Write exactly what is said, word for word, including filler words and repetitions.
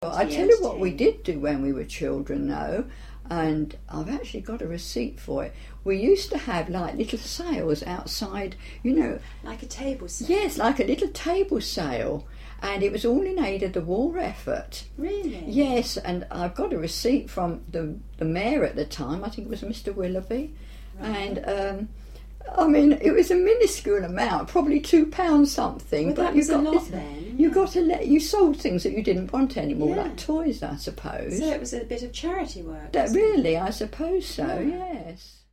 I tell you what we did do when we were children, though, and I've actually got a receipt for it. We used to have like little sales outside, you know. Like a table sale? Yes, like a little table sale. And it was all in aid of the war effort. Really? Yes, and I've got a receipt from the, the mayor at the time, I think it was Mister Willoughby. Right. And, um, I mean, it was a minuscule amount, probably two pounds something. Well, but that was you got a lot this, then. You yeah. got to let, you sold things that you didn't want anymore, yeah. like toys, I suppose. So it was a bit of charity work. That, wasn't really, it? I suppose so, yeah. yes.